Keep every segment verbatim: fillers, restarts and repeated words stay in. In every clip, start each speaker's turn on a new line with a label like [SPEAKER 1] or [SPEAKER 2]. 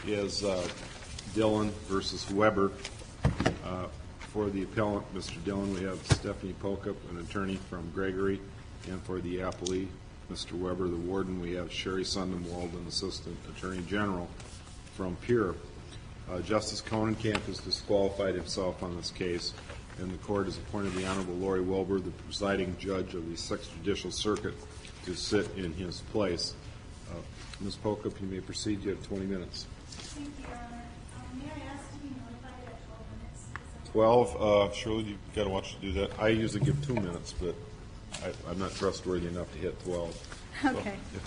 [SPEAKER 1] is uh, Dillon versus Weber. Uh, for the appellant, Mister Dillon, we have Stephanie Pokup, an attorney from Gregory, and for the appellee, Mister Weber, the warden, we have Sherry Sundenwald, an assistant attorney general from Pure. Uh, Justice Conenkamp has disqualified himself on this case, and the court has appointed the Honorable Lori Wilbur, the presiding judge of the Sixth Judicial Circuit, to sit in his place. Uh, Miz Pokup, you may proceed. You have twenty minutes.
[SPEAKER 2] Thank you, Your Honor. Um, may I ask to be notified at twelve minutes?
[SPEAKER 1] twelve. Uh, Shirley, you've got to watch you do that. I usually give two minutes, but I, I'm not trustworthy enough to hit twelve.
[SPEAKER 2] Okay. So,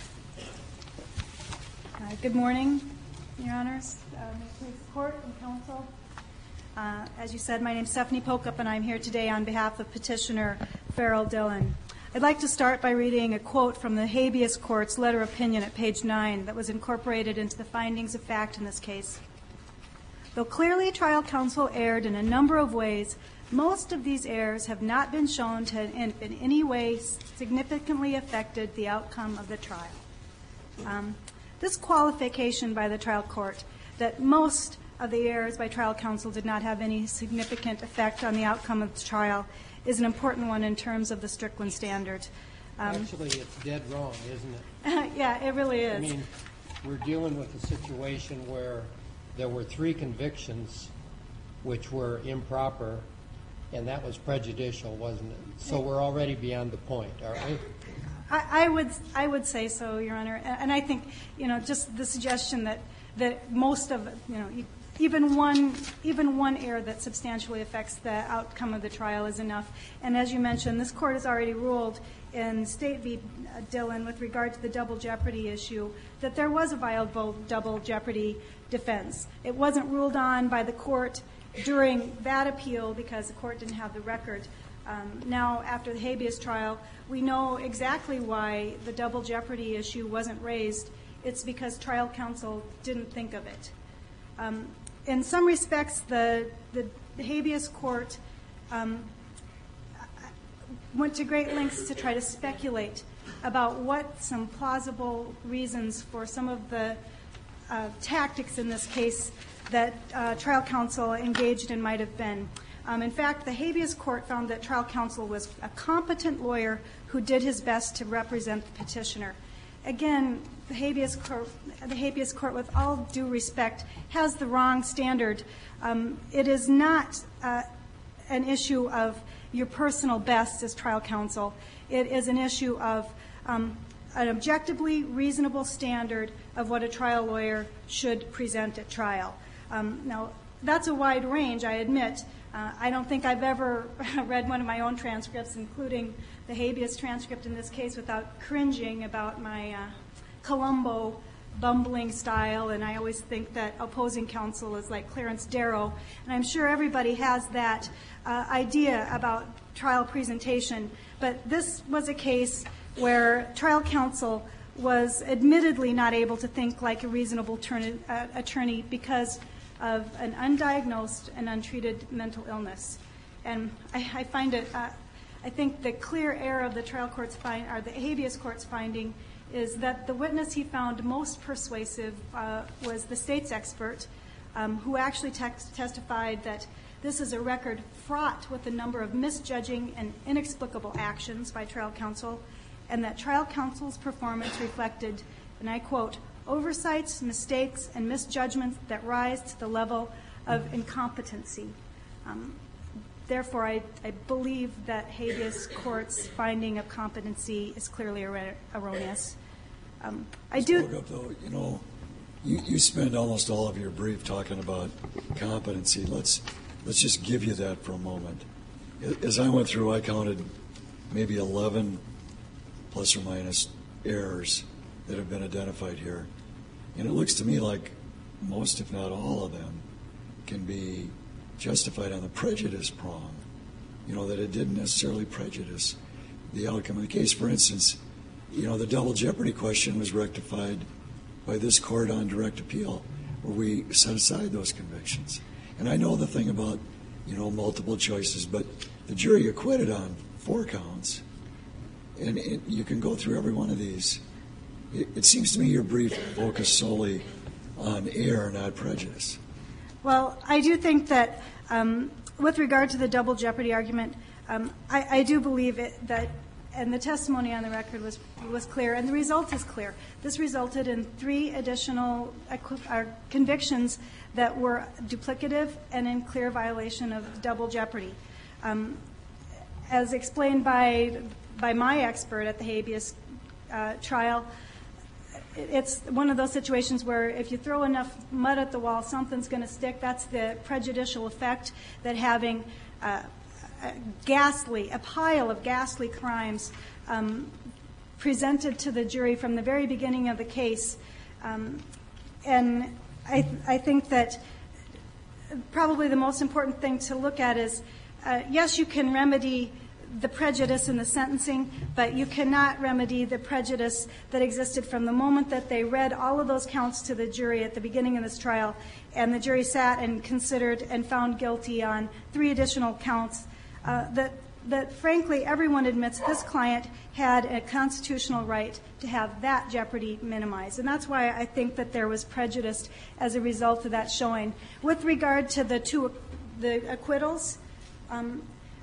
[SPEAKER 2] yeah. uh, good morning, Your Honors, uh, police court and counsel. Uh, as you said, my name is Stephanie Pokup, and I'm here today on behalf of Petitioner Farrell Dillon. I'd like to start by reading a quote from the habeas court's letter opinion at page nine that was incorporated into the findings of fact in this case. Though clearly trial counsel erred in a number of ways, most of these errors have not been shown to in, in any way significantly affected the outcome of the trial. Um, this qualification by the trial court that most of the errors by trial counsel did not have any significant effect on the outcome of the trial is an important one in terms of the Strickland standard.
[SPEAKER 3] Um, Actually, it's dead wrong, isn't it?
[SPEAKER 2] Yeah, it really is.
[SPEAKER 3] I mean, we're dealing with a situation where there were three convictions which were improper, and that was prejudicial, wasn't it? So we're already beyond the point, aren't we?
[SPEAKER 2] I, I would I would say so, Your Honor. And I think, you know, just the suggestion that, that most of, you know, even one even one error that substantially affects the outcome of the trial is enough. And as you mentioned, this court has already ruled in State v. Dillon with regard to the double jeopardy issue that there was a viable double jeopardy defense. It wasn't ruled on by the court during that appeal because the court didn't have the record. Um, now, after the habeas trial, we know exactly why the double jeopardy issue wasn't raised. It's because trial counsel didn't think of it. Um, in some respects, the, the, the habeas court um, went to great lengths to try to speculate about what some plausible reasons for some of the uh, tactics in this case that uh, trial counsel engaged in might have been. Um, in fact, the habeas court found that trial counsel was a competent lawyer who did his best to represent the petitioner. Again, the habeas court, the habeas court, with all due respect, has the wrong standard. Um, it is not uh, an issue of your personal best as trial counsel. It is an issue of um, an objectively reasonable standard of what a trial lawyer should present at trial. Um, now, that's a wide range, I admit. Uh, I don't think I've ever read one of my own transcripts, including the habeas transcript in this case, without cringing about my uh, Columbo bumbling style, and I always think that opposing counsel is like Clarence Darrow, and I'm sure everybody has that uh, idea about trial presentation, but this was a case where trial counsel was admittedly not able to think like a reasonable turn- uh, attorney because of an undiagnosed and untreated mental illness. And I, I find it, uh, I think the clear error of the trial court's find, or the habeas court's finding is that the witness he found most persuasive uh, was the state's expert, um, who actually text, testified that this is a record fraught with a number of misjudging and inexplicable actions by trial counsel, and that trial counsel's performance reflected, and I quote, oversights, mistakes, and misjudgments that rise to the level of incompetency. Um, therefore, I, I believe that habeas court's finding of competency is clearly er- erroneous. Um, I do.
[SPEAKER 4] Spoke up, though, you know, you, you spend almost all of your brief talking about competency. Let's let's just give you that for a moment. As I went through, I counted maybe eleven plus or minus errors that have been identified here. And it looks to me like most, if not all of them, can be justified on the prejudice prong, you know, that it didn't necessarily prejudice the outcome of the case. For instance, you know, the double jeopardy question was rectified by this court on direct appeal, where we set aside those convictions. And I know the thing about, you know, multiple choices, but the jury acquitted on four counts. And it, you can go through every one of these. It, it seems to me your brief focused solely on error, not prejudice.
[SPEAKER 2] Well, I do think that um, with regard to the double jeopardy argument, um, I, I do believe it, that, and the testimony on the record was was clear, and the result is clear. This resulted in three additional uh, convictions that were duplicative and in clear violation of double jeopardy. Um, as explained by by my expert at the habeas uh, trial, it's one of those situations where if you throw enough mud at the wall, something's going to stick. That's the prejudicial effect that having uh, a ghastly, a pile of ghastly crimes um, presented to the jury from the very beginning of the case. Um, and I, th- I think that probably the most important thing to look at is, uh, yes, you can remedy the prejudice in the sentencing, but you cannot remedy the prejudice that existed from the moment that they read all of those counts to the jury at the beginning of this trial, and the jury sat and considered and found guilty on three additional counts, uh, that, that frankly everyone admits this client had a constitutional right to have that jeopardy minimized. And that's why I think that there was prejudice as a result of that showing. With regard to the two the acquittals, um,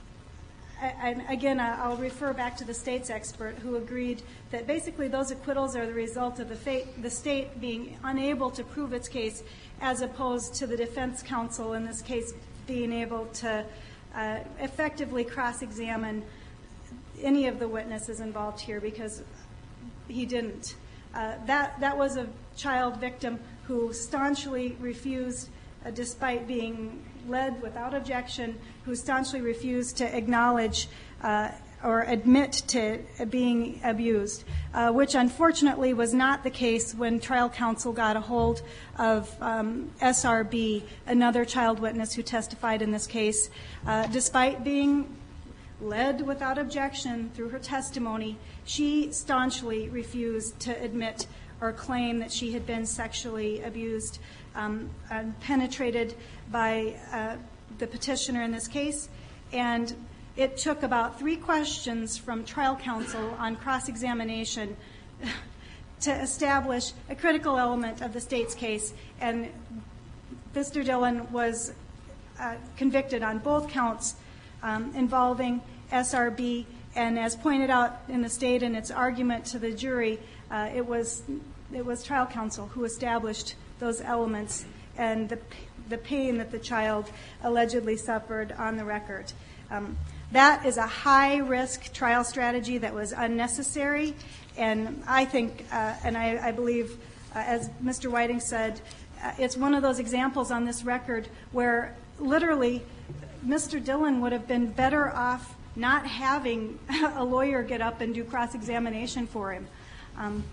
[SPEAKER 2] I, again, I'll refer back to the state's expert who agreed that basically those acquittals are the result of the, fate, the state being unable to prove its case, as opposed to the defense counsel in this case being able to uh, effectively cross-examine any of the witnesses involved here, because he didn't. Uh, that, that was a child victim who staunchly refused, uh, despite being led without objection, who staunchly refused to acknowledge uh, or admit to being abused, uh, which unfortunately was not the case when trial counsel got a hold of um, S R B, another child witness who testified in this case. Uh, despite being led without objection through her testimony, she staunchly refused to admit or claim that she had been sexually abused um, and penetrated by uh, the petitioner in this case. And it took about three questions from trial counsel on cross-examination to establish a critical element of the state's case. And Mister Dillon was uh, convicted on both counts um, involving S R B. And as pointed out in the state in its argument to the jury, uh, it was it was trial counsel who established those elements and the the pain that the child allegedly suffered on the record. Um, that is a high-risk trial strategy that was unnecessary, and I think, uh, and I, I believe, uh, as Mister Whiting said, uh, it's one of those examples on this record where literally Mister Dillon would have been better off not having a lawyer get up and do cross-examination for him. Um,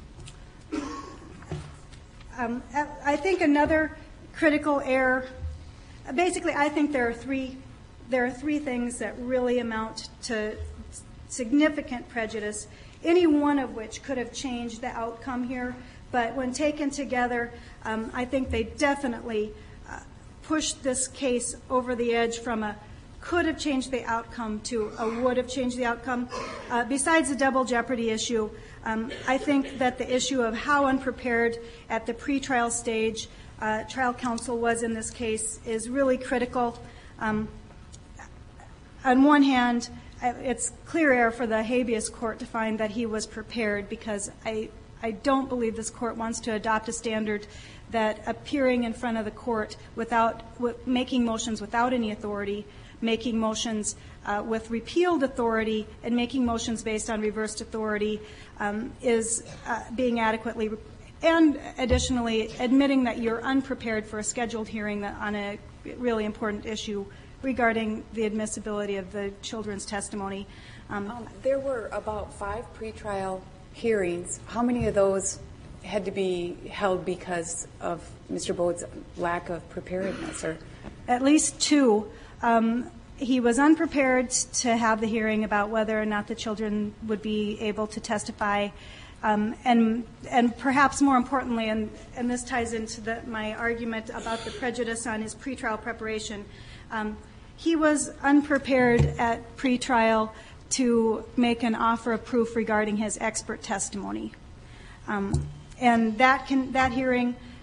[SPEAKER 2] um, I think another critical error, basically I think there are three there are three things that really amount to significant prejudice, any one of which could have changed the outcome here, but when taken together, um, I think they definitely uh, pushed this case over the edge from a could have changed the outcome to a would have changed the outcome. Uh, besides the double jeopardy issue, um, I think that the issue of how unprepared at the pretrial stage uh, trial counsel was in this case is really critical. Um, on one hand, it's clear error for the habeas court to find that he was prepared, because I, I don't believe this court wants to adopt a standard that appearing in front of the court without with making motions without any authority, making motions uh, with repealed authority, and making motions based on reversed authority um, is uh, being adequately, and additionally admitting that you're unprepared for a scheduled hearing on a really important issue regarding the admissibility of the children's testimony. Um,
[SPEAKER 5] um, there were about five pretrial hearings. How many of those had to be held because of Mister Bode's lack of preparedness? Or
[SPEAKER 2] at least two. Um, he was unprepared to have the hearing about whether or not the children would be able to testify. Um, and and perhaps more importantly, and, and this ties into the, my argument about the prejudice on his pretrial preparation, um, he was unprepared at pretrial to make an offer of proof regarding his expert testimony. Um, and that can, that hearing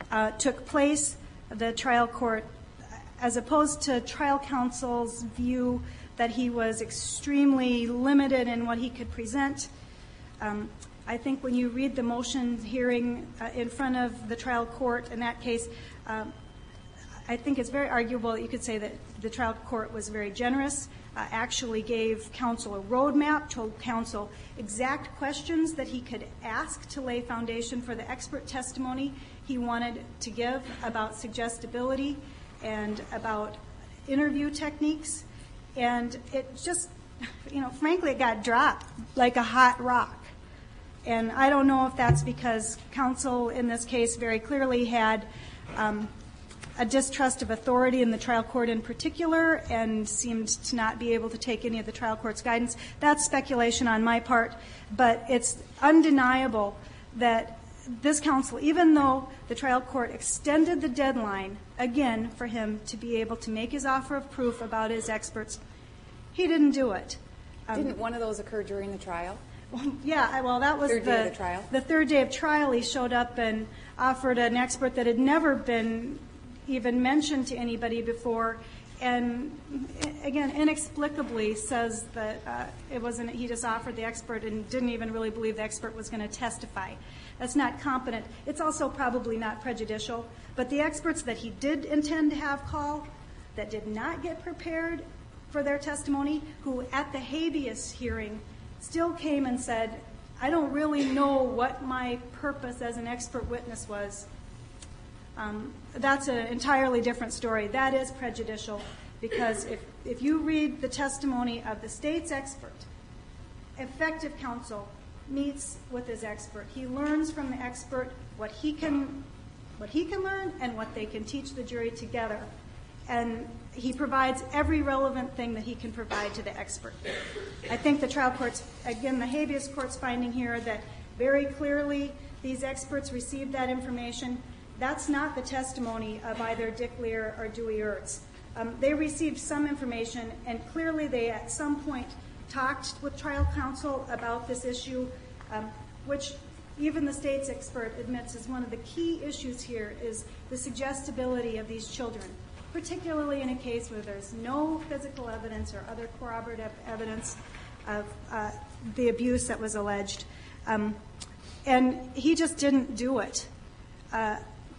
[SPEAKER 2] uh, took place. The trial court, as opposed to trial counsel's view that he was extremely limited in what he could present, um, I think when you read the motion hearing uh, in front of the trial court in that case, um, I think it's very arguable that you could say that the trial court was very generous, uh, actually gave counsel a roadmap, told counsel exact questions that he could ask to lay foundation for the expert testimony he wanted to give about suggestibility and about interview techniques. And it just, you know, frankly, it got dropped like a hot rock. And I don't know if that's because counsel in this case very clearly had um, a distrust of authority in the trial court in particular and seemed to not be able to take any of the trial court's guidance. That's speculation on my part, but it's undeniable that this counsel, even though the trial court extended the deadline again for him to be able to make his offer of proof about his experts, he didn't do it. Um,
[SPEAKER 5] Didn't one of those occur during the trial?
[SPEAKER 2] Well, yeah, well, that was
[SPEAKER 5] Third
[SPEAKER 2] the,
[SPEAKER 5] day of the trial?
[SPEAKER 2] the third day of trial. He showed up and offered an expert that had never been even mentioned to anybody before, and again, inexplicably says that uh, it wasn't. He just offered the expert and didn't even really believe the expert was going to testify. That's not competent. It's also probably not prejudicial. But the experts that he did intend to have call, that did not get prepared for their testimony, who at the habeas hearing still came and said, I don't really know what my purpose as an expert witness was. Um, that's an entirely different story. That is prejudicial because if, if you read the testimony of the state's expert, effective counsel meets with his expert. He learns from the expert what he can, what he can learn and what they can teach the jury together. And he provides every relevant thing that he can provide to the expert. I think the trial court's, again, the habeas court's finding here that very clearly these experts received that information. That's not the testimony of either Dick Lear or Dewey Ertz. Um, they received some information, and clearly they at some point talked with trial counsel about this issue, um, which even the state's expert admits is one of the key issues here is the suggestibility of these children, particularly in a case where there's no physical evidence or other corroborative evidence of uh, the abuse that was alleged. Um, and he just didn't do it. Uh,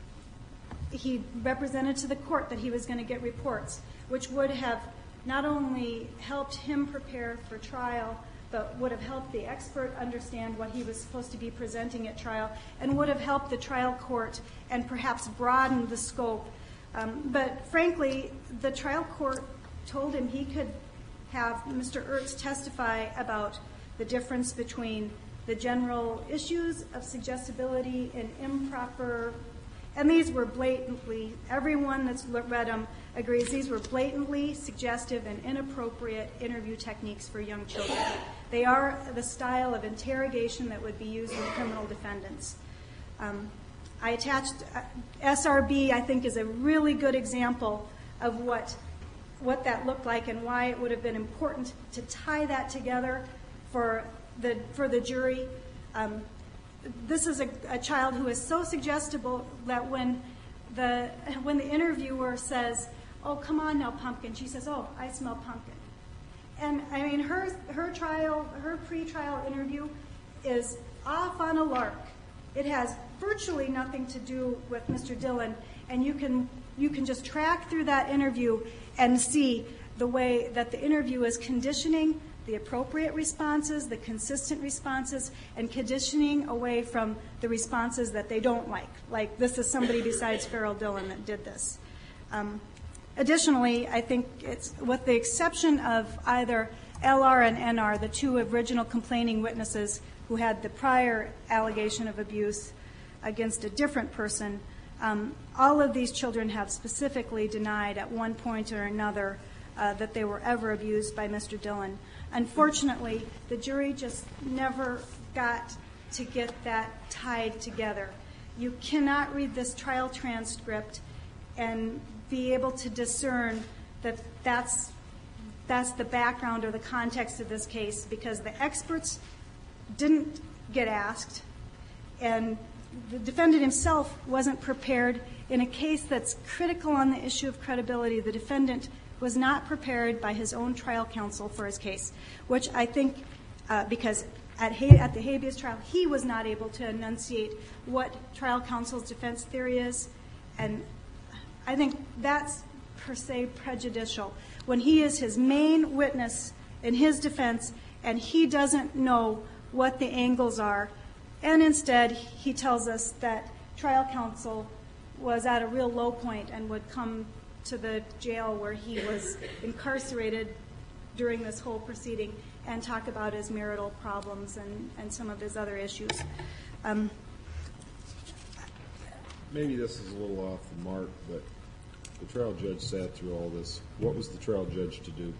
[SPEAKER 2] he represented to the court that he was going to get reports, which would have not only helped him prepare for trial, but would have helped the expert understand what he was supposed to be presenting at trial, and would have helped the trial court and perhaps broadened the scope. Um, but frankly, the trial court told him he could have Mister Ertz testify about the difference between the general issues of suggestibility and improper, and these were blatantly, everyone that's read them agrees, these were blatantly suggestive and inappropriate interview techniques for young children. They are the style of interrogation that would be used in criminal defendants. Um, I attached uh, S R B, I think, is a really good example of what what that looked like and why it would have been important to tie that together for the for the jury. Um, this is a, a child who is so suggestible that when the when the interviewer says, "Oh, come on now, pumpkin," she says, "Oh, I smell pumpkin." And I mean, her her trial, her pre-trial interview is off on a lark. It has virtually nothing to do with Mister Dillon, and you can you can just track through that interview and see the way that the interview is conditioning the appropriate responses, the consistent responses, and conditioning away from the responses that they don't like. Like, this is somebody besides Farrell Dillon that did this. Um, additionally, I think it's, with the exception of either L R and N R, the two original complaining witnesses who had the prior allegation of abuse against a different person, um, all of these children have specifically denied at one point or another uh, that they were ever abused by Mister Dillon. Unfortunately, the jury just never got to get that tied together. You cannot read this trial transcript and be able to discern that that's, that's the background or the context of this case, because the experts didn't get asked, and the defendant himself wasn't prepared in a case that's critical on the issue of credibility. The defendant was not prepared by his own trial counsel for his case, which I think, uh, because at, ha- at the habeas trial, he was not able to enunciate what trial counsel's defense theory is, and I think that's per se prejudicial. When he is his main witness in his defense and he doesn't know what the angles are, and instead he tells us that trial counsel was at a real low point and would come to the jail where he was incarcerated during this whole proceeding and talk about his marital problems and, and some of his other issues. Um,
[SPEAKER 1] Maybe this is a little off the mark, but the trial judge sat through all this. What was the trial judge to do?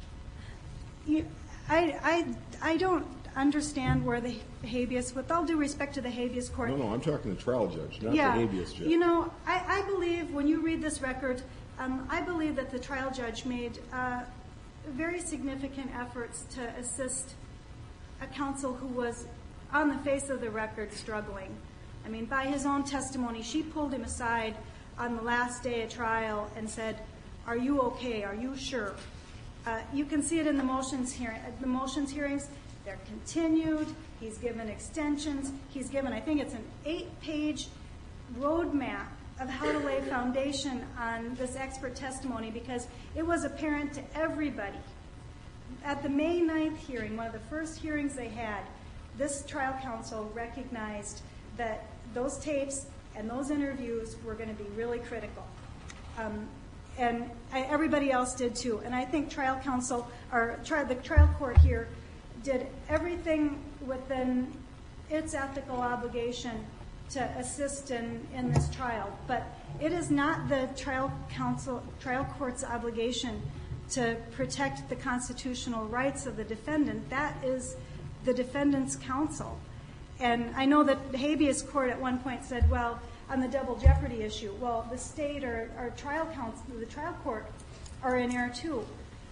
[SPEAKER 2] you, I, I, I don't understand where the habeas, with all due respect to the habeas court.
[SPEAKER 1] No, no, I'm talking the trial judge, not
[SPEAKER 2] yeah,
[SPEAKER 1] the habeas judge.
[SPEAKER 2] You know, I, I believe when you read this record, um, I believe that the trial judge made uh, very significant efforts to assist a counsel who was, on the face of the record, struggling. I mean, by his own testimony, she pulled him aside on the last day of trial and said, "Are you okay? Are you sure?" Uh, you can see it in the motions hearing. The motions hearings, they're continued. He's given extensions. He's given, I think it's an eight-page roadmap of how to lay foundation on this expert testimony, because it was apparent to everybody. At the May ninth hearing, one of the first hearings they had, this trial counsel recognized that those tapes and those interviews were going to be really critical. Um, and I, everybody else did too. And I think trial counsel, or tri- the trial court here, did everything within its ethical obligation to assist in, in this trial. But it is not the trial counsel, trial court's obligation to protect the constitutional rights of the defendant. That is the defendant's counsel. And I know that the habeas court at one point said, well, on the double jeopardy issue, well, the state or, or trial counsel, the trial court are in error too.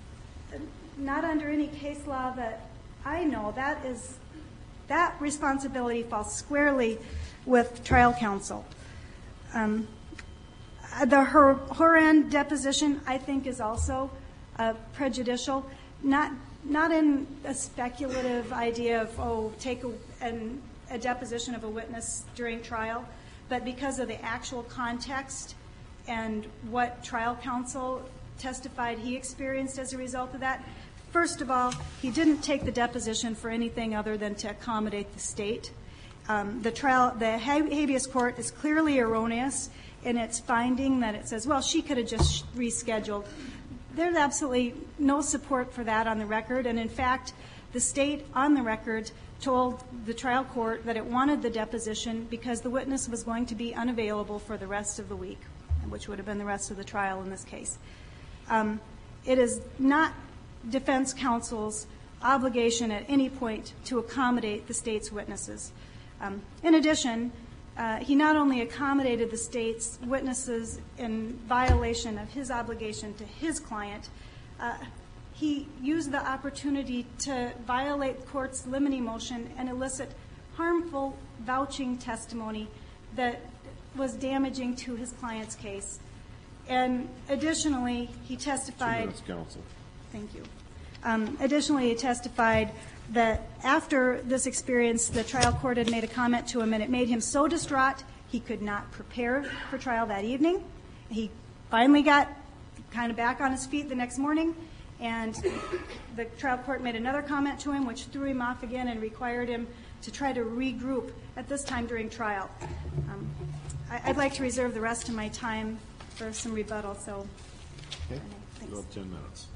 [SPEAKER 2] Not under any case law that I know. That is, that responsibility falls squarely with trial counsel. Um, the her, Horan deposition, I think, is also uh, prejudicial. Not not in a speculative idea of, oh, take a, an, a deposition of a witness during trial, but because of the actual context and what trial counsel testified he experienced as a result of that. First of all, he didn't take the deposition for anything other than to accommodate the state. Um, the trial, the habeas court is clearly erroneous in its finding that it says, well, she could have just rescheduled. There's absolutely no support for that on the record, and in fact, the state on the record told the trial court that it wanted the deposition because the witness was going to be unavailable for the rest of the week, which would have been the rest of the trial in this case. Um, it is not defense counsel's obligation at any point to accommodate the state's witnesses. Um, in addition, uh, he not only accommodated the state's witnesses in violation of his obligation to his client, uh, he used the opportunity to violate the court's limine motion and elicit harmful vouching testimony that was damaging to his client's case. And additionally, he testified.
[SPEAKER 1] Two minutes, counsel.
[SPEAKER 2] Thank you. Um, additionally, he testified that after this experience, the trial court had made a comment to him, and it made him so distraught he could not prepare for trial that evening. He finally got kind of back on his feet the next morning, and the trial court made another comment to him, which threw him off again and required him to try to regroup at this time during trial. Um, I, I'd like to reserve the rest of my time for some rebuttal, so
[SPEAKER 1] Okay.
[SPEAKER 2] thanks.
[SPEAKER 1] You have ten minutes.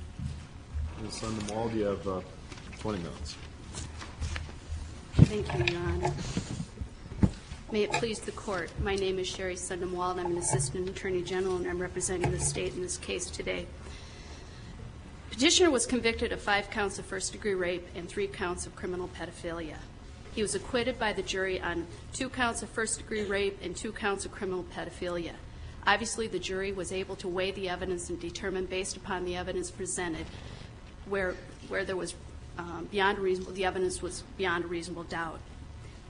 [SPEAKER 1] Miz Sundemwald, you have uh, twenty minutes.
[SPEAKER 6] Thank you, Your Honor. May it please the Court, my name is Sherry Sundemwald. I'm an Assistant Attorney General, and I'm representing the state in this case today. Petitioner was convicted of five counts of first-degree rape and three counts of criminal pedophilia. He was acquitted by the jury on two counts of first-degree rape and two counts of criminal pedophilia. Obviously, the jury was able to weigh the evidence and determine, based upon the evidence presented, where where there was um, beyond reasonable, the evidence was beyond a reasonable doubt.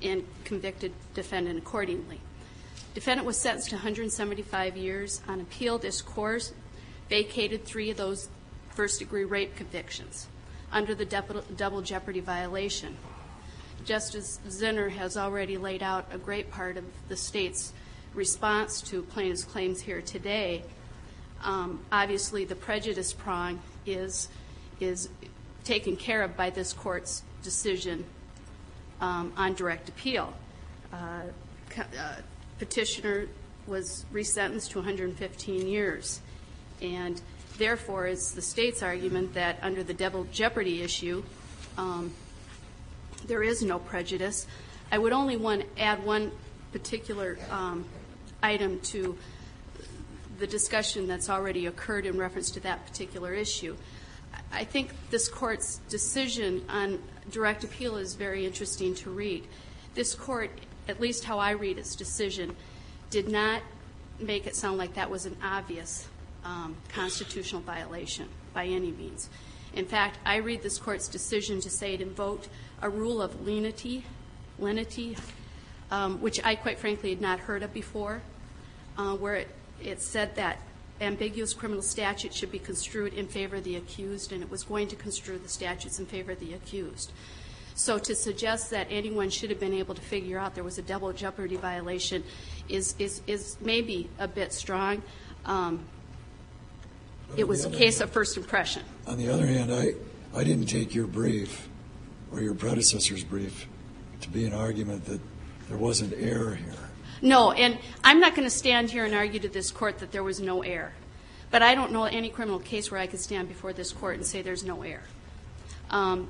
[SPEAKER 6] and convicted defendant accordingly. Defendant was sentenced to one hundred seventy-five years. On appeal, this court vacated three of those first-degree rape convictions under the double jeopardy violation. Justice Zinner has already laid out a great part of the state's response to plaintiff's claims here today. Um, obviously, the prejudice prong is is taken care of by this court's decision um, on direct appeal. Uh, uh, petitioner was resentenced to one hundred fifteen years, and therefore, it's the state's argument that under the double jeopardy issue, um, there is no prejudice. I would only want to add one particular um, item to the discussion that's already occurred in reference to that particular issue. I think this court's decision on direct appeal is very interesting to read. This court, at least how I read its decision, did not make it sound like that was an obvious um, constitutional violation by any means. In fact, I read this court's decision to say it invoked a rule of lenity, lenity, um, which I quite frankly had not heard of before, uh, where it, it said that ambiguous criminal statute should be construed in favor of the accused, and it was going to construe the statutes in favor of the accused. So to suggest that anyone should have been able to figure out there was a double jeopardy violation is is, is maybe a bit strong. Um, it was a case of first impression.
[SPEAKER 4] On the other hand, I, I didn't take your brief or your predecessor's brief to be an argument that there wasn't error here.
[SPEAKER 6] No, and I'm not going to stand here and argue to this court that there was no error. But I don't know any criminal case where I could stand before this court and say there's no error. Um,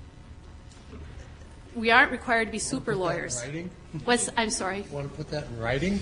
[SPEAKER 6] we aren't required to be super lawyers.
[SPEAKER 3] In writing?
[SPEAKER 6] What's, I'm sorry?
[SPEAKER 3] Want to put that in writing?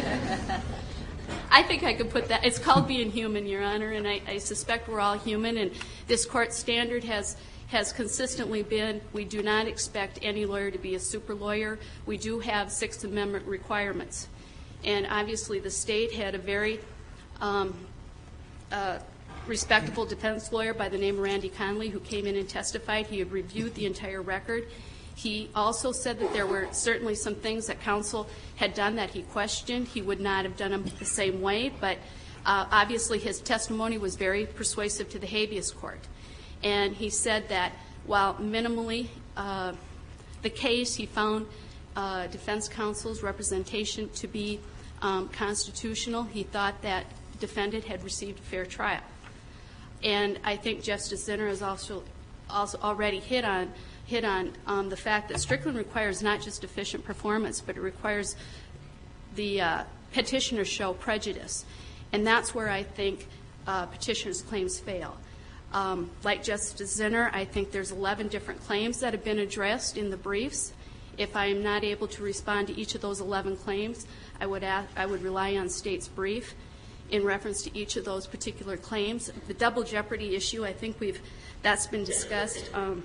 [SPEAKER 6] I think I could put that. It's called being human, Your Honor, and I, I suspect we're all human. And this court's standard has has consistently been we do not expect any lawyer to be a super lawyer. We do have Sixth Amendment requirements. And obviously the state had a very um, uh, respectable defense lawyer by the name of Randy Conley who came in and testified. He had reviewed the entire record. He also said that there were certainly some things that counsel had done that he questioned. He would not have done them the same way, but uh, obviously his testimony was very persuasive to the habeas court. And he said that while minimally uh, the case, he found uh, defense counsel's representation to be um, constitutional. He thought that the defendant had received a fair trial. And I think Justice Zinner has also, also already hit on hit on um, the fact that Strickland requires not just efficient performance, but it requires the uh, petitioner show prejudice. And that's where I think uh, petitioner's claims fail. Um, like Justice Zinner, I think there's eleven different claims that have been addressed in the briefs. If I am not able to respond to each of those eleven claims, I would, ask, I would rely on state's brief in reference to each of those particular claims. The double jeopardy issue, I think we've, that's been discussed. Um,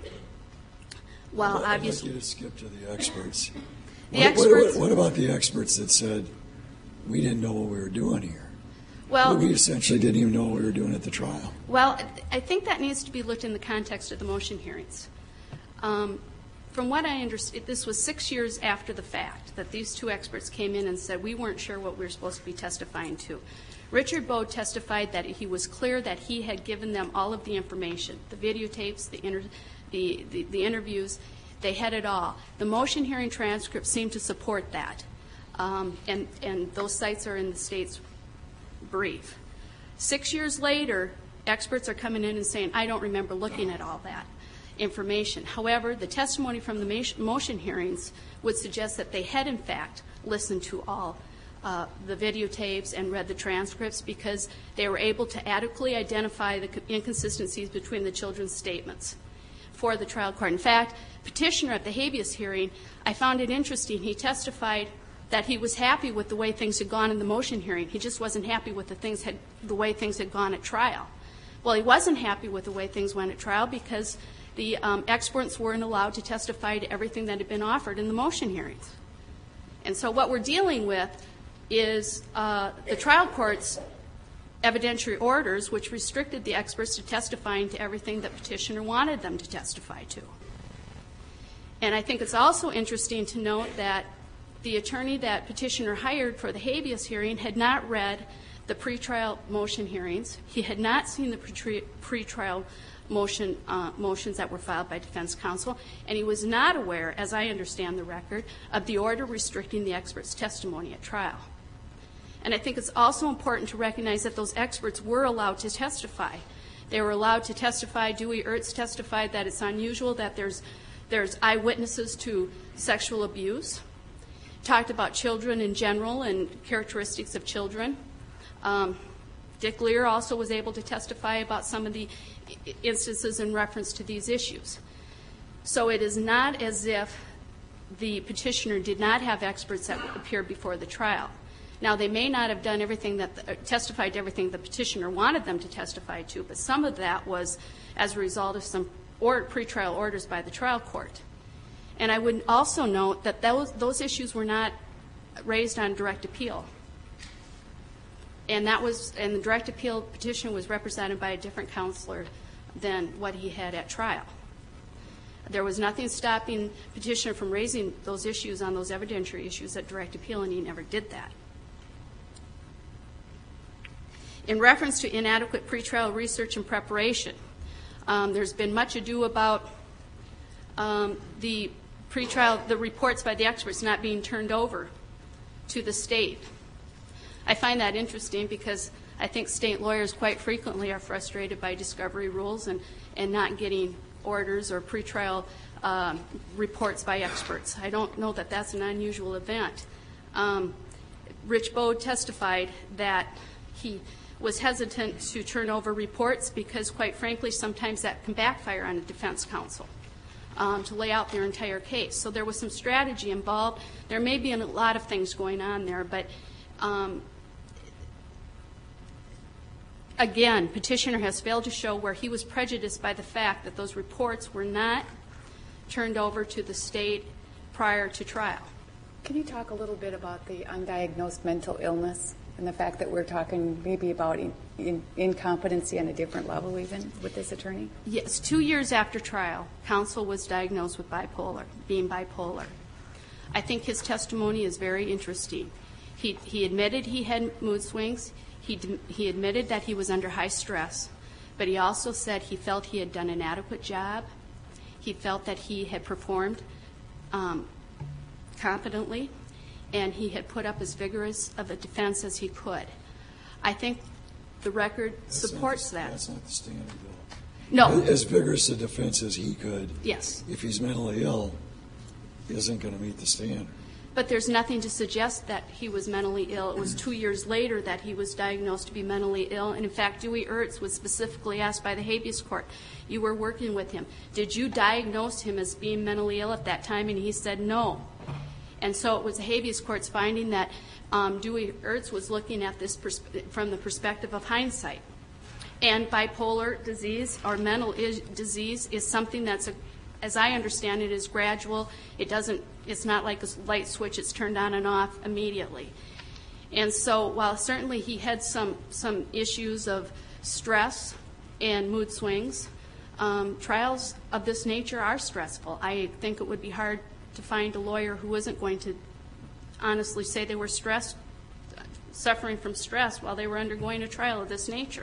[SPEAKER 6] while
[SPEAKER 4] I'd
[SPEAKER 6] obviously,
[SPEAKER 4] like you to skip to the experts.
[SPEAKER 6] The
[SPEAKER 4] what,
[SPEAKER 6] experts.
[SPEAKER 4] What, what about the experts that said we didn't know what we were doing here?
[SPEAKER 6] Well,
[SPEAKER 4] we essentially didn't even know what we were doing at the trial.
[SPEAKER 6] Well, I think that needs to be looked in the context of the motion hearings. Um, from what I understand, this was six years after the fact that these two experts came in and said we weren't sure what we were supposed to be testifying to. Richard Bode testified that he was clear that he had given them all of the information, the videotapes, the, inter the, the, the interviews. They had it all. The motion hearing transcript seemed to support that, um, and, and those sites are in the state's brief. Six years later, experts are coming in and saying, I don't remember looking at all that information. However, the testimony from the motion hearings would suggest that they had, in fact, listened to all uh, the videotapes and read the transcripts because they were able to adequately identify the inconsistencies between the children's statements for the trial court. In fact, petitioner at the habeas hearing, I found it interesting. He testified that he was happy with the way things had gone in the motion hearing. He just wasn't happy with the things had, the way things had gone at trial. Well, he wasn't happy with the way things went at trial because the um, experts weren't allowed to testify to everything that had been offered in the motion hearings. And so what we're dealing with is uh, the trial court's evidentiary orders, which restricted the experts to testifying to everything that petitioner wanted them to testify to. And I think it's also interesting to note that the attorney that petitioner hired for the habeas hearing had not read the pretrial motion hearings. He had not seen the pre- pretrial motion uh, motions that were filed by defense counsel, and he was not aware, as I understand the record, of the order restricting the expert's testimony at trial. And I think it's also important to recognize that those experts were allowed to testify. They were allowed to testify. Dewey Ertz testified that it's unusual that there's there's eyewitnesses to sexual abuse. Talked about children in general and characteristics of children. Um, Dick Lear also was able to testify about some of the instances in reference to these issues. So it is not as if the petitioner did not have experts that appeared before the trial. Now, they may not have done everything that the, uh, testified to everything the petitioner wanted them to testify to, but some of that was as a result of some or, pretrial orders by the trial court. And I would also note that those, those issues were not raised on direct appeal. And that was, and the direct appeal petition was represented by a different counselor than what he had at trial. There was nothing stopping petitioner from raising those issues on those evidentiary issues at direct appeal, and he never did that. In reference to inadequate pretrial research and preparation, um, there's been much ado about um, the pretrial, the reports by the experts not being turned over to the state. I find that interesting because I think state lawyers quite frequently are frustrated by discovery rules and, and not getting orders or pretrial um, reports by experts. I don't know that that's an unusual event. Um, Rich Bode testified that he was hesitant to turn over reports because, quite frankly, sometimes that can backfire on a defense counsel um, to lay out their entire case. So there was some strategy involved. There may be a lot of things going on there, but um, again, petitioner has failed to show where he was prejudiced by the fact that those reports were not turned over to the state prior to trial.
[SPEAKER 5] Can you talk a little bit about the undiagnosed mental illness and the fact that we're talking maybe about in, in, incompetency on a different level even with this attorney?
[SPEAKER 6] Yes. Two years after trial, counsel was diagnosed with bipolar, being bipolar. I think his testimony is very interesting. He, he admitted he had mood swings. He, he admitted that he was under high stress, but he also said he felt he had done an adequate job. He felt that he had performed um, competently, and he had put up as vigorous of a defense as he could. I think the record
[SPEAKER 4] That's
[SPEAKER 6] supports
[SPEAKER 4] not the,
[SPEAKER 6] that.
[SPEAKER 4] That's not the standard, though.
[SPEAKER 6] No.
[SPEAKER 4] As vigorous a defense as he could.
[SPEAKER 6] Yes.
[SPEAKER 4] If he's mentally ill, isn't going to meet the standard.
[SPEAKER 6] But there's nothing to suggest that he was mentally ill. It was two years later that he was diagnosed to be mentally ill. And in fact, Dewey Ertz was specifically asked by the habeas court, you were working with him, did you diagnose him as being mentally ill at that time? And he said no. And so it was the habeas court's finding that um, Dewey Ertz was looking at this pers- from the perspective of hindsight. And bipolar disease or mental is- disease is something that's, a, as I understand it, is gradual. It doesn't, it's not like a light switch, it's turned on and off immediately. And so while certainly he had some, some issues of stress and mood swings, um, trials of this nature are stressful. I think it would be hard to find a lawyer who isn't going to honestly say they were stressed, suffering from stress while they were undergoing a trial of this nature.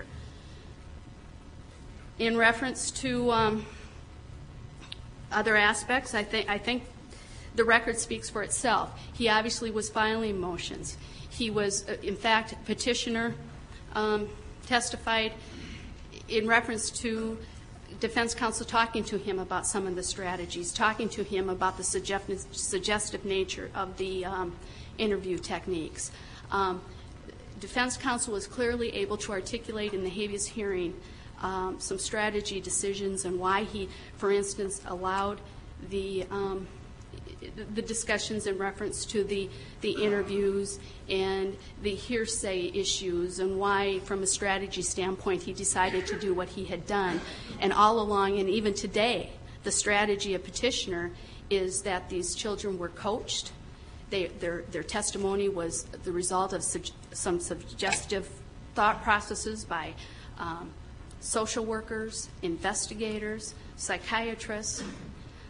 [SPEAKER 6] In reference to um, other aspects, I think I think the record speaks for itself. He obviously was filing motions. He was, in fact, petitioner um, testified in reference to defense counsel talking to him about some of the strategies, talking to him about the suggestive, suggestive nature of the um, interview techniques. Um, defense counsel was clearly able to articulate in the habeas hearing um, some strategy decisions and why he, for instance, allowed the um, the discussions in reference to the, the interviews and the hearsay issues and why, from a strategy standpoint, he decided to do what he had done. And all along, and even today, the strategy of petitioner is that these children were coached. They, their, their testimony was the result of su- some suggestive thought processes by um, social workers, investigators, psychiatrists.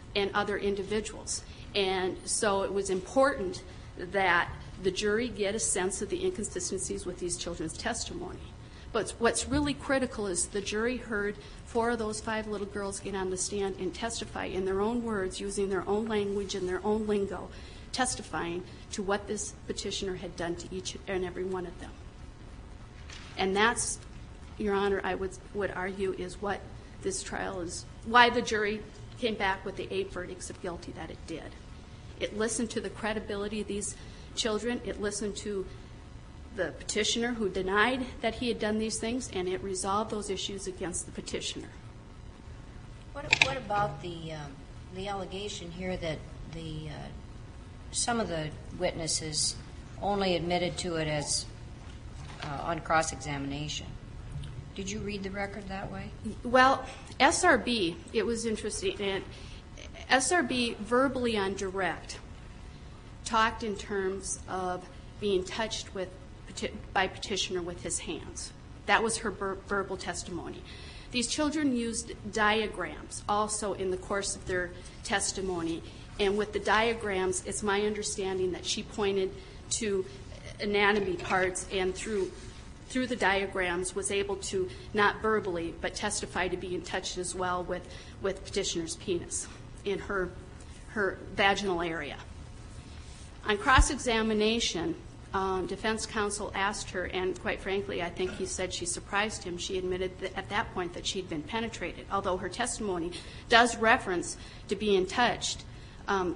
[SPEAKER 6] and other individuals. And so it was important that the jury get a sense of the inconsistencies with these children's testimony. But what's really critical is the jury heard four of those five little girls get on the stand and testify in their own words, using their own language and their own lingo, testifying to what this petitioner had done to each and every one of them. And that's, Your Honor, I would, would argue is what this trial is, why the jury came back with the eight verdicts of guilty that it did. It listened to the credibility of these children. It listened to the petitioner who denied that he had done these things, and it resolved those issues against the petitioner.
[SPEAKER 7] What, what about the um, the allegation here that the uh, some of the witnesses only admitted to it as uh, on cross-examination? Did you read the record that way?
[SPEAKER 6] Well, S R B, it was interesting, and S R B verbally on direct talked in terms of being touched with by petitioner with his hands. That was her ver- verbal testimony. These children used diagrams also in the course of their testimony, and with the diagrams, it's my understanding that she pointed to anatomy parts and through through the diagrams was able to not verbally but testify to being touched as well with, with petitioner's penis in her her vaginal area. On cross-examination, um, defense counsel asked her, and quite frankly, I think he said she surprised him. She admitted that at that point that she'd been penetrated, although her testimony does reference to being touched um,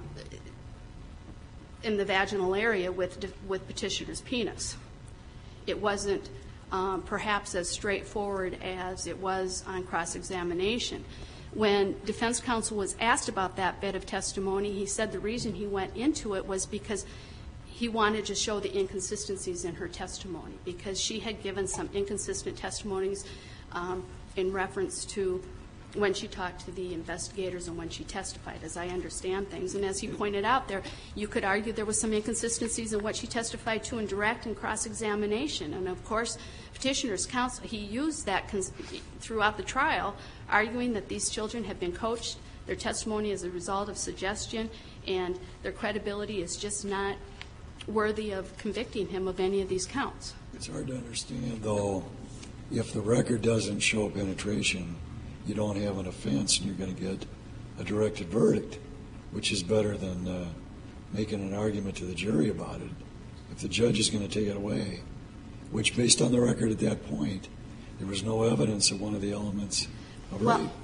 [SPEAKER 6] in the vaginal area with, with petitioner's penis. It wasn't um, perhaps as straightforward as it was on cross-examination. When defense counsel was asked about that bit of testimony, he said the reason he went into it was because he wanted to show the inconsistencies in her testimony, because she had given some inconsistent testimonies um, in reference to when she talked to the investigators and when she testified, as I understand things. And as he pointed out there, you could argue there was some inconsistencies in what she testified to in direct and cross-examination. And of course, petitioner's counsel, he used that cons- throughout the trial, arguing that these children had been coached, their testimony is a result of suggestion, and their credibility is just not worthy of convicting him of any of these counts.
[SPEAKER 4] It's hard to understand, though, if the record doesn't show penetration, you don't have an offense and you're going to get a directed verdict, which is better than uh, making an argument to the jury about it. If the judge is going to take it away, which based on the record at that point, there was no evidence of one of the elements of rape.
[SPEAKER 6] Well,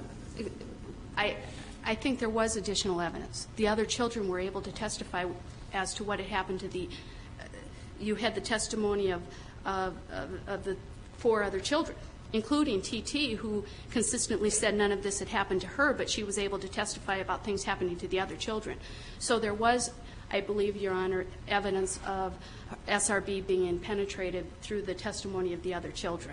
[SPEAKER 6] I, I think there was additional evidence. The other children were able to testify as to what had happened to the, uh, you had the testimony of, of, of, of the four other children, including T T, who consistently said none of this had happened to her, but she was able to testify about things happening to the other children. So there was, I believe, Your Honor, evidence of S R B being penetrated through the testimony of the other children.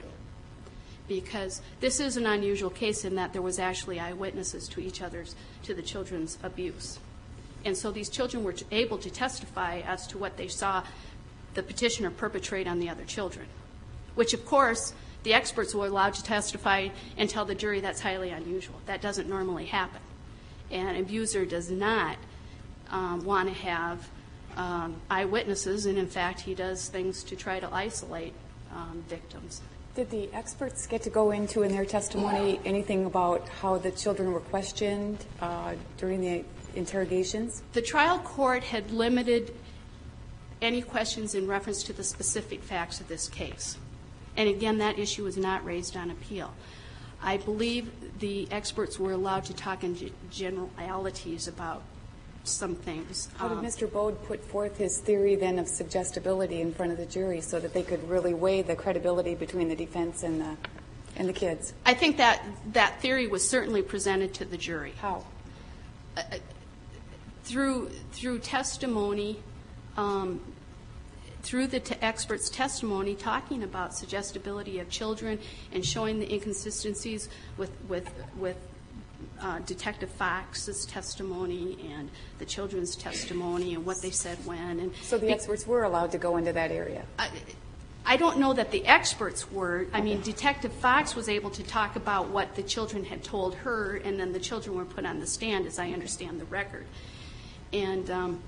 [SPEAKER 6] Because this is an unusual case in that there was actually eyewitnesses to each other's, to the children's abuse. And so these children were able to testify as to what they saw the petitioner perpetrate on the other children, which, of course, the experts were allowed to testify and tell the jury that's highly unusual. That doesn't normally happen. And an abuser does not um, want to have um, eyewitnesses, and in fact, he does things to try to isolate um, victims.
[SPEAKER 5] Did the experts get to go into in their testimony anything about how the children were questioned uh, during the interrogations?
[SPEAKER 6] The trial court had limited any questions in reference to the specific facts of this case. And again, that issue was not raised on appeal. I believe the experts were allowed to talk in g- generalities about some things.
[SPEAKER 5] How did
[SPEAKER 6] Um,
[SPEAKER 5] Mister Bode put forth his theory then of suggestibility in front of the jury so that they could really weigh the credibility between the defense and the, and the kids?
[SPEAKER 6] I think that that theory was certainly presented to the jury.
[SPEAKER 5] How?
[SPEAKER 6] Through, through testimony, um, through the t- experts' testimony talking about suggestibility of children and showing the inconsistencies with, with, with uh, Detective Fox's testimony and the children's testimony and what they said when. And
[SPEAKER 5] So the experts were allowed to go into that area?
[SPEAKER 6] I, I don't know that the experts were. I mean, Detective Fox was able to talk about what the children had told her, and then the children were put on the stand, as I understand the record. And um,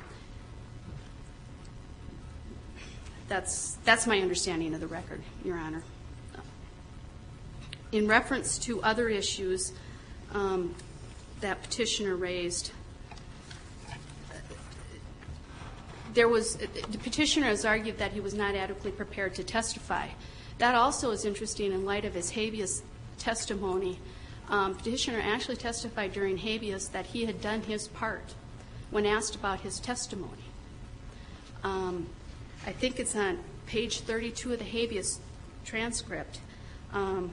[SPEAKER 6] that's that's my understanding of the record, Your Honor. In reference to other issues um, that petitioner raised, there was, the petitioner has argued that he was not adequately prepared to testify. That also is interesting in light of his habeas testimony. Um, petitioner actually testified during habeas that he had done his part when asked about his testimony. Um, I think it's on page thirty-two of the habeas transcript. Um,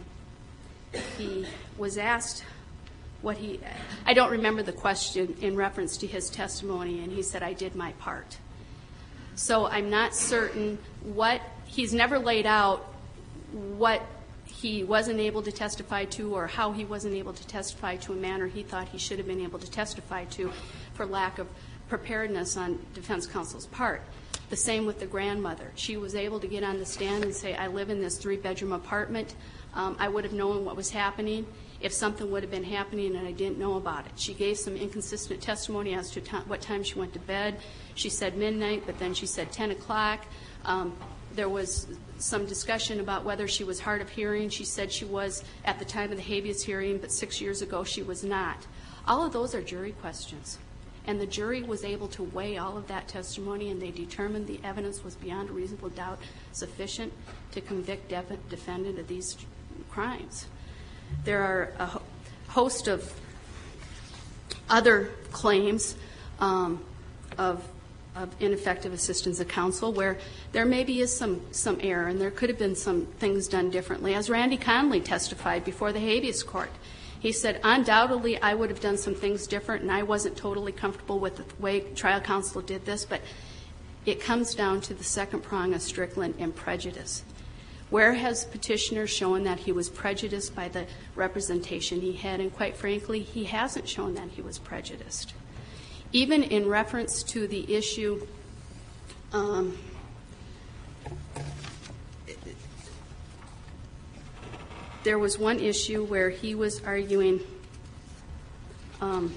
[SPEAKER 6] he was asked what he, I don't remember the question in reference to his testimony, and he said, I did my part. So I'm not certain what, he's never laid out what he wasn't able to testify to or how he wasn't able to testify to a manner he thought he should have been able to testify to for lack of preparedness on defense counsel's part. The same with the grandmother. She was able to get on the stand and say, I live in this three-bedroom apartment. Um, I would have known what was happening if something would have been happening and I didn't know about it. She gave some inconsistent testimony as to t- what time she went to bed. She said midnight, but then she said ten o'clock. Um, there was some discussion about whether she was hard of hearing. She said she was at the time of the habeas hearing, but six years ago she was not. All of those are jury questions. And the jury was able to weigh all of that testimony, and they determined the evidence was beyond a reasonable doubt sufficient to convict def- defendant of these crimes. There are a ho- host of other claims um, of, of ineffective assistance of counsel where there maybe is some, some error and there could have been some things done differently. As Randy Conley testified before the habeas court, he said, undoubtedly I would have done some things different and I wasn't totally comfortable with the way trial counsel did this, but it comes down to the second prong of Strickland and prejudice. Where has petitioner shown that he was prejudiced by the representation he had? And quite frankly, he hasn't shown that he was prejudiced. Even in reference to the issue, um, there was one issue where he was arguing, um,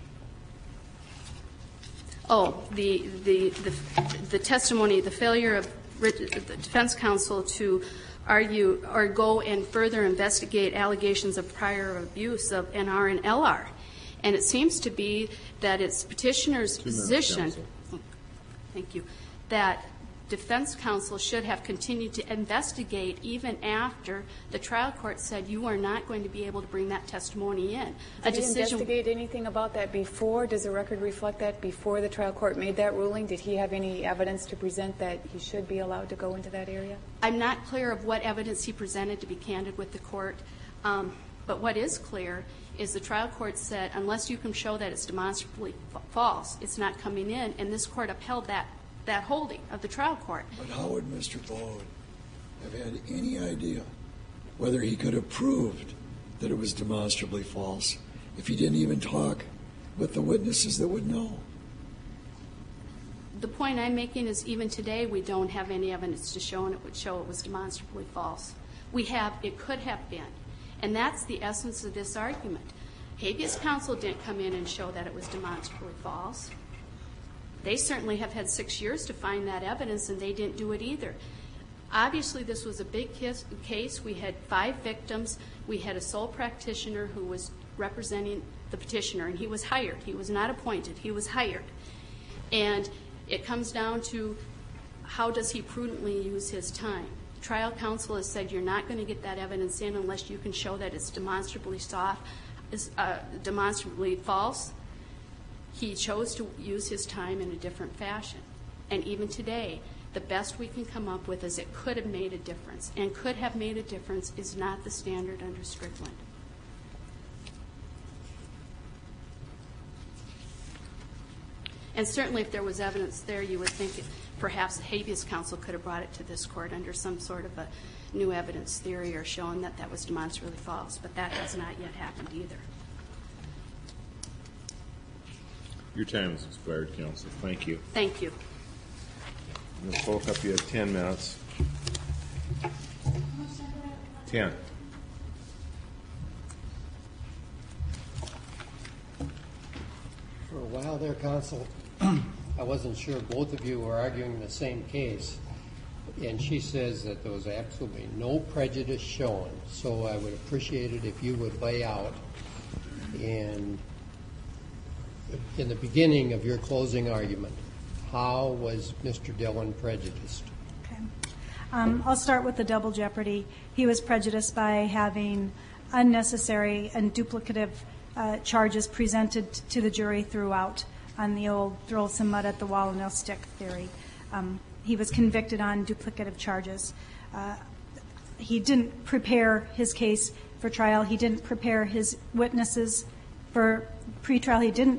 [SPEAKER 6] oh, the, the, the, the testimony, the failure of the defense counsel to argue or go and further investigate allegations of prior abuse of N R and L R. And it seems to be that it's petitioner's position, thank you, that defense counsel should have continued to investigate even after the trial court said you are not going to be able to bring that testimony in.
[SPEAKER 5] Did he investigate anything about that before? Does the record reflect that before the trial court made that ruling? Did he have any evidence to present that he should be allowed to go into that area?
[SPEAKER 6] I'm not clear of what evidence he presented, to be candid with the court. Um, but what is clear is the trial court said unless you can show that it's demonstrably f- false, it's not coming in, and this court upheld that that holding of the trial court.
[SPEAKER 4] But how would Mister Bode have had any idea whether he could have proved that it was demonstrably false if he didn't even talk with the witnesses that would know?
[SPEAKER 6] The point I'm making is even today we don't have any evidence to show, and it would show it was demonstrably false. We have, it could have been. And that's the essence of this argument. Habeas counsel didn't come in and show that it was demonstrably false. They certainly have had six years to find that evidence, and they didn't do it either. Obviously, this was a big case. We had five victims. We had a sole practitioner who was representing the petitioner, and he was hired. He was not appointed. He was hired. And it comes down to how does he prudently use his time. Trial counsel has said you're not going to get that evidence in unless you can show that it's demonstrably soft, uh, demonstrably false. He chose to use his time in a different fashion. And even today, the best we can come up with is it could have made a difference. And could have made a difference is not the standard under Strickland. And certainly if there was evidence there, you would think it, perhaps the habeas counsel could have brought it to this court under some sort of a new evidence theory or shown that that was demonstrably false. But that has not yet happened either.
[SPEAKER 1] Your time has expired, counsel. Thank you.
[SPEAKER 6] Thank you.
[SPEAKER 1] Miz Polkup, you have ten minutes. Ken?
[SPEAKER 3] For a while there, counsel, I wasn't sure both of you were arguing the same case. And she says that there was absolutely no prejudice shown. So I would appreciate it if you would lay out in, in the beginning of your closing argument, how was Mister Dillon prejudiced?
[SPEAKER 2] Okay. Um, I'll start with the double jeopardy. He was prejudiced by having unnecessary and duplicative uh, charges presented to the jury throughout on the old throw some mud at the wall and they'll stick theory. Um, he was convicted on duplicative charges. Uh, he didn't prepare his case for trial. He didn't prepare his witnesses for pretrial. He didn't.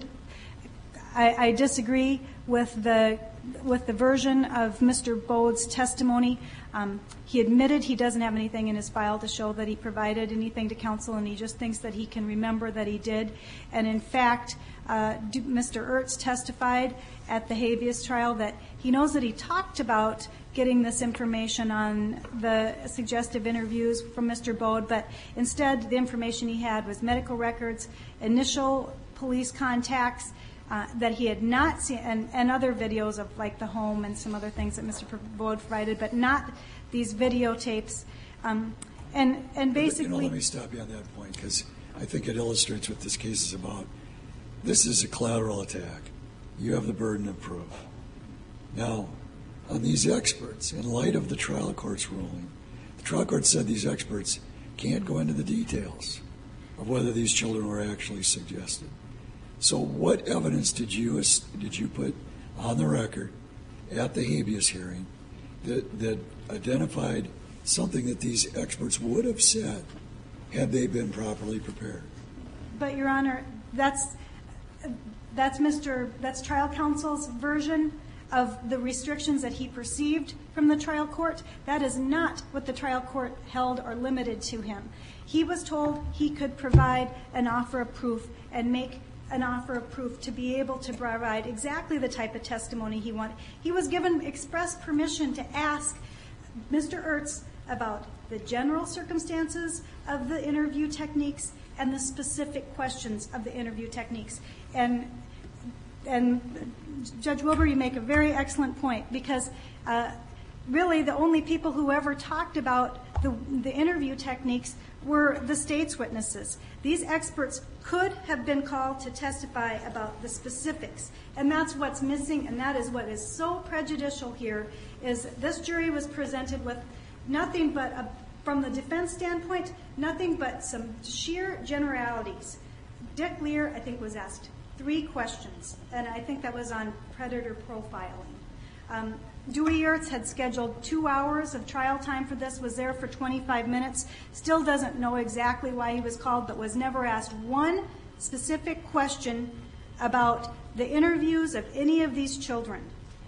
[SPEAKER 2] I, I disagree with the with the version of Mister Bode's testimony. Um, he admitted he doesn't have anything in his file to show that he provided anything to counsel, and he just thinks that he can remember that he did. And in fact, uh, Mister Ertz testified at the habeas trial that he knows that he talked about getting this information on the suggestive interviews from Mister Bode, but instead the information he had was medical records, initial police contacts, Uh, that he had not seen, and, and other videos of like the home and some other things that Mister Bode provided, but not these videotapes. Um, and and basically,
[SPEAKER 4] you know, let me stop you on that point because I think it illustrates what this case is about. This is a collateral attack. You have the burden of proof. Now, on these experts, in light of the trial court's ruling, the trial court said these experts can't go into the details of whether these children were actually suggested. So what evidence did you did you put on the record at the habeas hearing that, that identified something that these experts would have said had they been properly prepared?
[SPEAKER 2] But Your Honor, that's that's Mister that's trial counsel's version of the restrictions that he perceived from the trial court. That is not what the trial court held or limited to him. He was told he could provide an offer of proof and make an offer of proof to be able to provide exactly the type of testimony he wanted. He was given express permission to ask Mister Ertz about the general circumstances of the interview techniques and the specific questions of the interview techniques. And and Judge Wilbur, you make a very excellent point because uh, really the only people who ever talked about the, the interview techniques were the state's witnesses. These experts could have been called to testify about the specifics, and that's what's missing, and that is what is so prejudicial here, is this jury was presented with nothing but, a, from the defense standpoint, nothing but some sheer generalities. Dick Lear, I think, was asked three questions, and I think that was on predator profiling. Um, Dewey Ertz had scheduled two hours of trial time for this, was there for twenty-five minutes, still doesn't know exactly why he was called, but was never asked one specific question about the interviews of any of these children.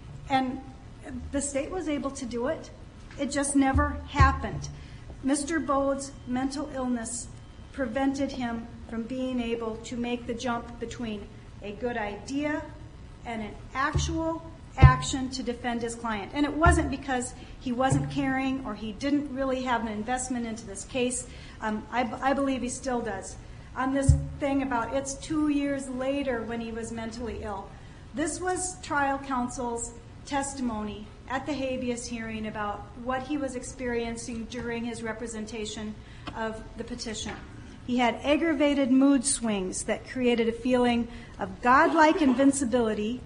[SPEAKER 2] And the state was able to do it. It just never happened. Mister Bode's mental illness prevented him from being able to make the jump between a good idea and an actual action to defend his client. And it wasn't because he wasn't caring or he didn't really have an investment into this case. Um, I, I believe he still does. On this thing about it's two years later when he was mentally ill, this was trial counsel's testimony at the habeas hearing about what he was experiencing during his representation of the petition. He had aggravated mood swings that created a feeling of godlike invincibility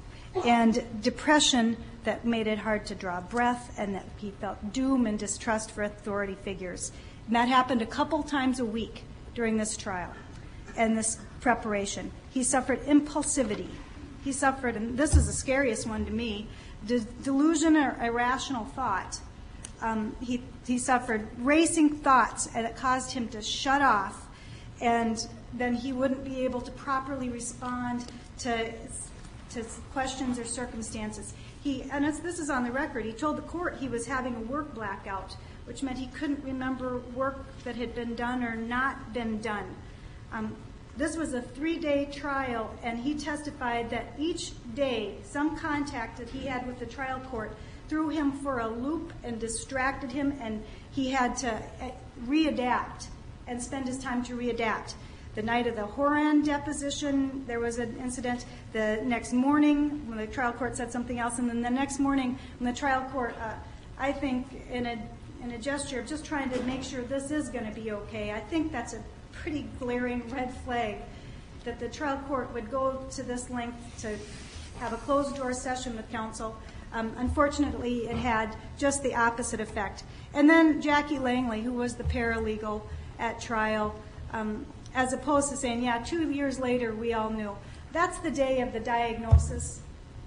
[SPEAKER 2] and depression that made it hard to draw breath, and that he felt doom and distrust for authority figures. And that happened a couple times a week during this trial and this preparation. He suffered impulsivity. He suffered, and this is the scariest one to me, de- delusion or irrational thought. Um, he, he suffered racing thoughts, and it caused him to shut off, and then he wouldn't be able to properly respond to to questions or circumstances. He, and this is on the record, he told the court he was having a work blackout, which meant he couldn't remember work that had been done or not been done. Um, this was a three-day trial, and he testified that each day some contact that he had with the trial court threw him for a loop and distracted him, and he had to uh, readapt and spend his time to readapt. The night of the Horan deposition, there was an incident. The next morning, when the trial court said something else, and then the next morning, when the trial court, uh, I think, in a in a gesture of just trying to make sure this is going to be okay, I think that's a pretty glaring red flag that the trial court would go to this length to have a closed-door session with counsel. Um, unfortunately, it had just the opposite effect. And then Jackie Langley, who was the paralegal at trial, um, as opposed to saying, yeah, two years later, we all knew. That's the day of the diagnosis.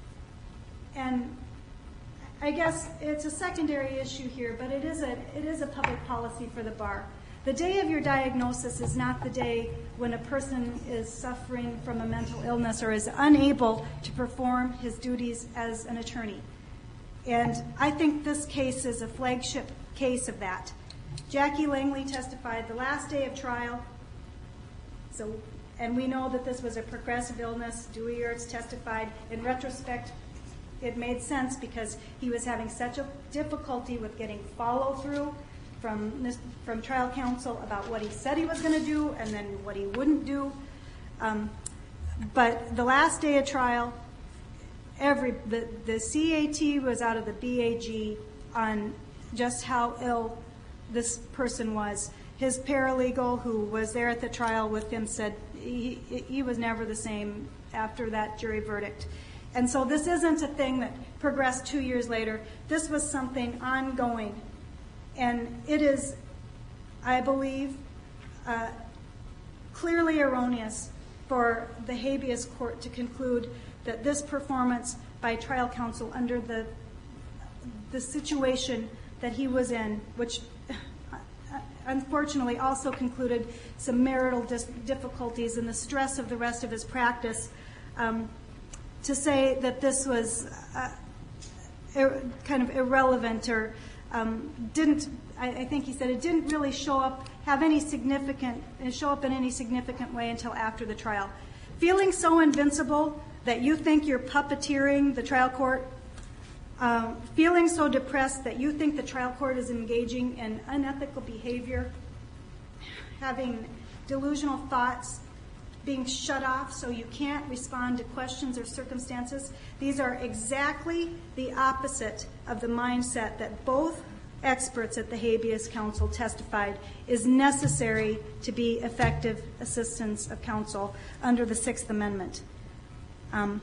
[SPEAKER 2] And I guess it's a secondary issue here, but it is a it is a public policy for the bar. The day of your diagnosis is not the day when a person is suffering from a mental illness or is unable to perform his duties as an attorney. And I think this case is a flagship case of that. Jackie Langley testified the last day of trial. So, and we know that this was a progressive illness. Dewey Ertz testified. In retrospect, it made sense because he was having such a difficulty with getting follow-through from from trial counsel about what he said he was going to do and then what he wouldn't do. Um, but the last day of trial, every the, the C A T was out of the B A G on just how ill this person was. His paralegal, who was there at the trial with him, said he, he was never the same after that jury verdict. And so this isn't a thing that progressed two years later. This was something ongoing. And it is, I believe, uh, clearly erroneous for the habeas court to conclude that this performance by trial counsel under the the situation that he was in, which unfortunately also concluded some marital dis- difficulties and the stress of the rest of his practice, um, to say that this was uh, ir- kind of irrelevant or um, didn't, I, I think he said it didn't really show up, have any significant, show up in any significant way until after the trial. Feeling so invincible that you think you're puppeteering the trial court, uh, feeling so depressed that you think the trial court is engaging in unethical behavior, having delusional thoughts, being shut off so you can't respond to questions or circumstances. These are exactly the opposite of the mindset that both experts at the habeas counsel testified is necessary to be effective assistance of counsel under the Sixth Amendment. Um,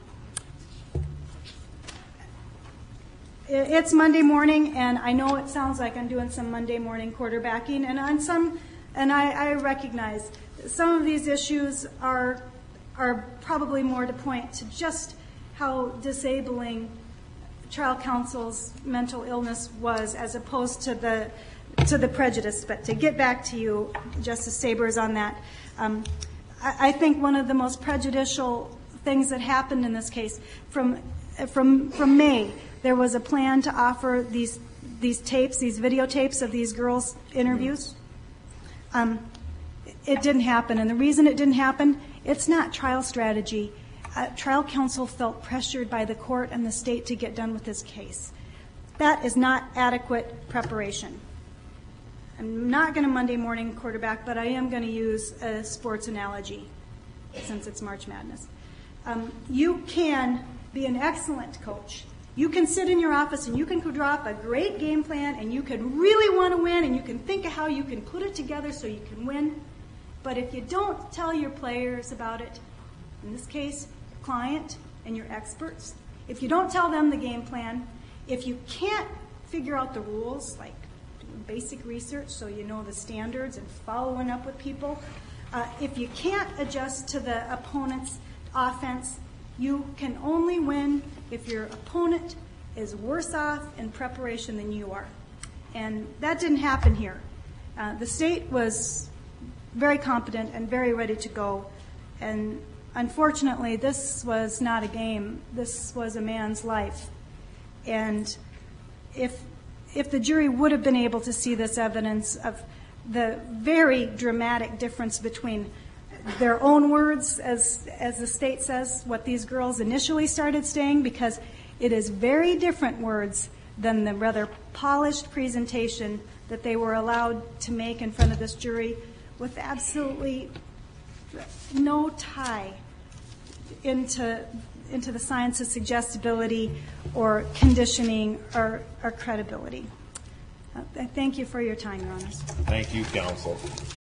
[SPEAKER 2] it's Monday morning, and I know it sounds like I'm doing some Monday morning quarterbacking, and on some, and I, I recognize some of these issues are are probably more to point to just how disabling trial counsel's mental illness was, as opposed to the to the prejudice. But to get back to you, Justice Sabers, on that, um, I, I think one of the most prejudicial things that happened in this case, from from from May, there was a plan to offer these these tapes, these videotapes of these girls' interviews. Um, It didn't happen, and the reason it didn't happen, it's not trial strategy. Uh, trial counsel felt pressured by the court and the state to get done with this case. That is not adequate preparation. I'm not going to Monday morning quarterback, but I am going to use a sports analogy since it's March Madness. Um, you can be an excellent coach. You can sit in your office and you can draw up a great game plan, and you can really want to win, and you can think of how you can put it together so you can win. But if you don't tell your players about it, in this case, your client and your experts, if you don't tell them the game plan, if you can't figure out the rules, like doing basic research so you know the standards and following up with people, uh, if you can't adjust to the opponent's offense, you can only win if your opponent is worse off in preparation than you are. And that didn't happen here. Uh, the state was very competent and very ready to go. And unfortunately, this was not a game. This was a man's life. And if if the jury would have been able to see this evidence of the very dramatic difference between their own words, as as the state says, what these girls initially started saying, because it is very different words than the rather polished presentation that they were allowed to make in front of this jury with absolutely no tie into into the science of suggestibility or conditioning or, or credibility. Uh, I thank you for your time, Your Honors.
[SPEAKER 8] Thank you, counsel.